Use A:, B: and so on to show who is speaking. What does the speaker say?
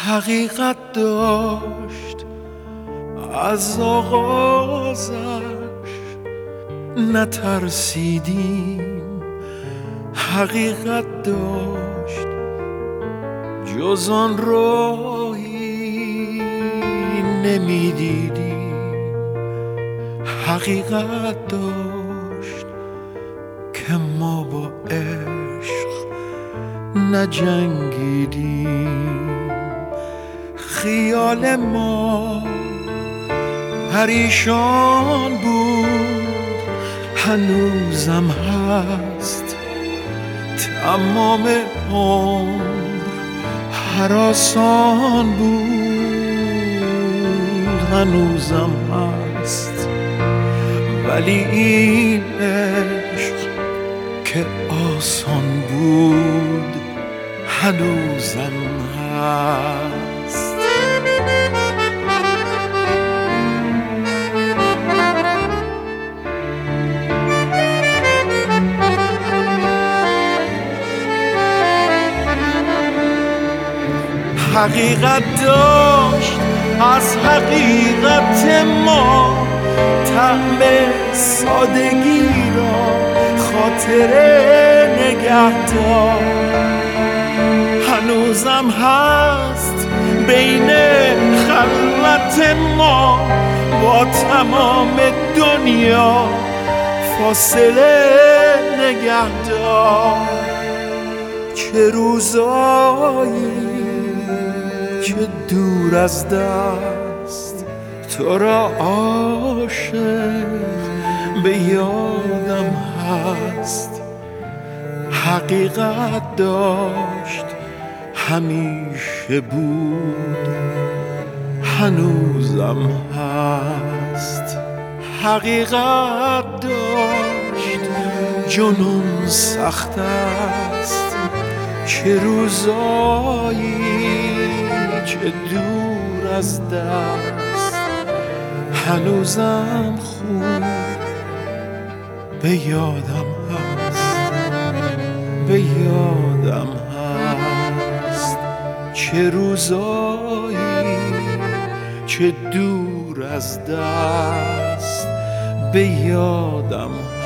A: حقیقت داشت از آغازش، نترسیدیم. حقیقت داشت جز آن راهی نمیدیدیم. حقیقت داشت که ما با عشق نجنگیدیم. خیال ما پریشان بود، هنوزم هست. تمام عمر هراسان بود، هنوزم هست. ولی این عشق که آسان بود هنوزم هست. حقیقت داشت از حقیقت ما، طعم سادگی را خاطره نگهدار. هنوزم هست بین خلوت ما با تمام دنیا فاصله نگهدار. چه روزایی که دور از دست تو را عاشق به یادم هست. حقیقت داشت همیشه بود، هنوزم هست. حقیقت داشت جنون سخت است، چه روزایی که دور از دست هنوزم خوب به یادم هست، به یادم هست. چه روزایی که دور از دست به یادم هست.